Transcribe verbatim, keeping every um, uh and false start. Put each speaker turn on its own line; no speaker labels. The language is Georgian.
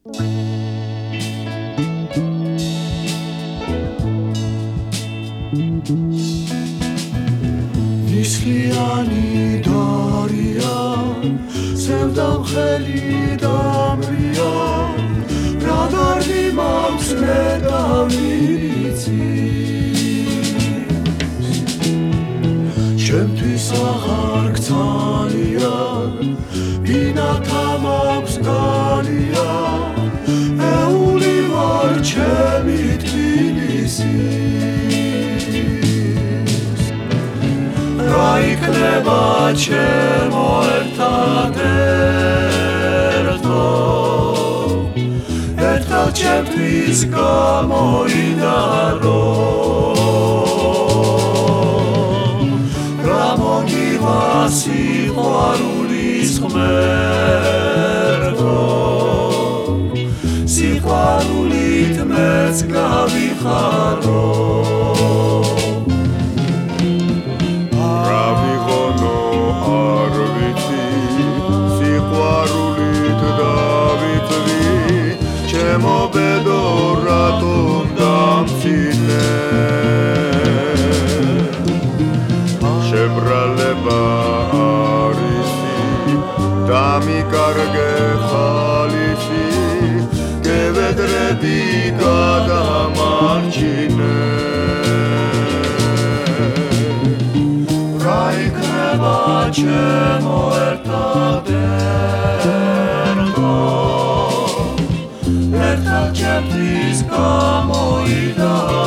ნისლიანი დარიან სევდამხელი დამრიან რა გარდი მაქვს მე დავიცის ჩემთვის აღარ გცალიან ბინათა მაქვს გალიან ეული ვარ ჩემი თბილისი რა იქნება ჩემო ერთადერთო ერთად ჩემთვის გამოიდარო რა მომივა სიყვარულის ღმერთო სიყვარულით მეც გავიხარო მობედო რატომ დამცინე შებრალება არისი დამიკარგე ხალისი გევედრები გადამარჩინე რა იქნება ჩემო ერთადერთო ერთად ჩემთვის გამოიდარო